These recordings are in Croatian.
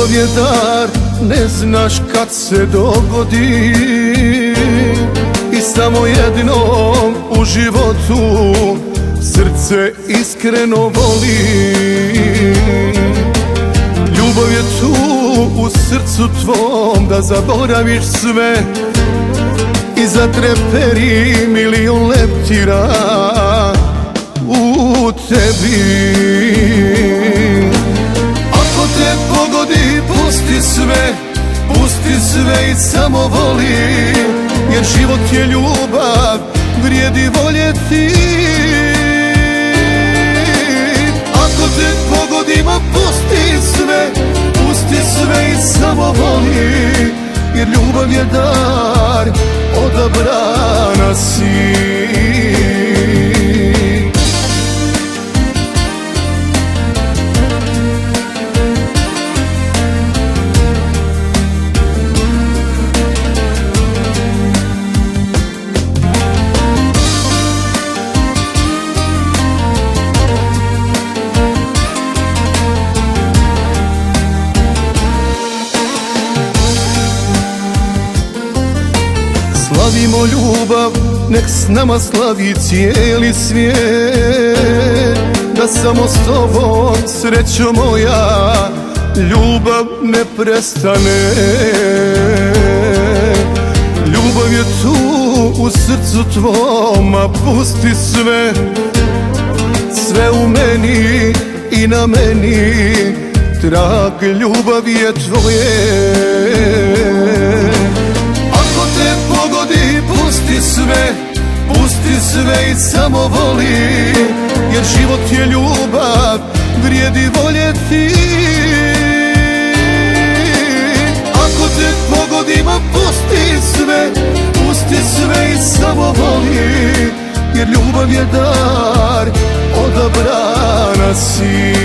Ljubav je dar, ne znaš kad se dogodi, i samo jednom u životu srce iskreno voli. Ljubav je tu u srcu tvom da zaboraviš sve i zatreperi milion leptira u tebi. Ako te pogodi, pusti sve i samo voli, jer život je ljubav, vrijedi voljeti. Ako te pogodimo, pusti sve i samo voli, jer ljubav je dar, odabrana si. Slavimo ljubav, nek s nama slavi cijeli svijet, da samo s tobom, srećo moja, ljubav ne prestane. Ljubav je tu u srcu tvom, a pusti sve u meni i na meni, trag ljubavi je tvoje. Pusti sve i samo voli, jer život je ljubav, vrijedi voljeti. Ako te pogodimo, pusti sve i samo voli, jer ljubav je dar, odabrana si.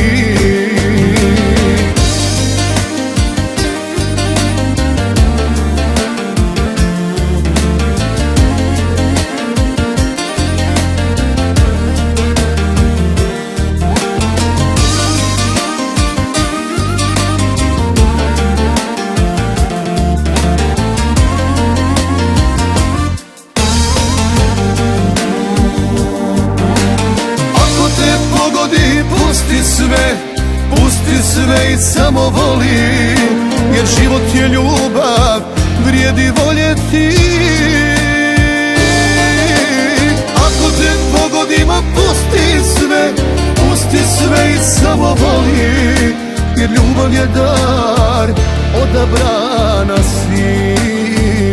Pusti sve i samo voli, jer život je ljubav, vrijedi voljeti. Ako te pogodimo, pusti sve i samo voli, jer ljubav je dar, odabrana si.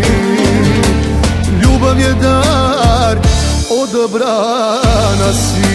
Ljubav je dar, odabrana si.